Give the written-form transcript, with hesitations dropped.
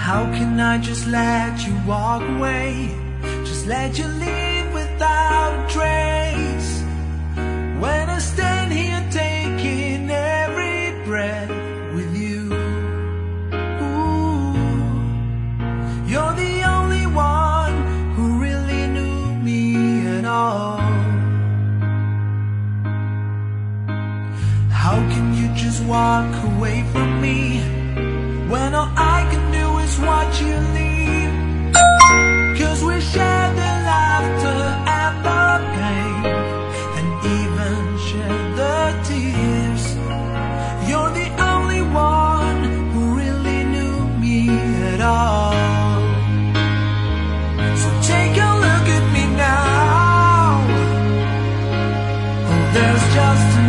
How can I just let you walk away? Just let you leave without a trace. When I stand here taking every breath with you. Ooh, you're the only one who really knew me at all. How can you just walk away from me when all I can do is watch you leave? 'Cause we share the laughter and the pain, and even share the tears. You're the only one who really knew me at all. So take a look at me now. Oh, there's just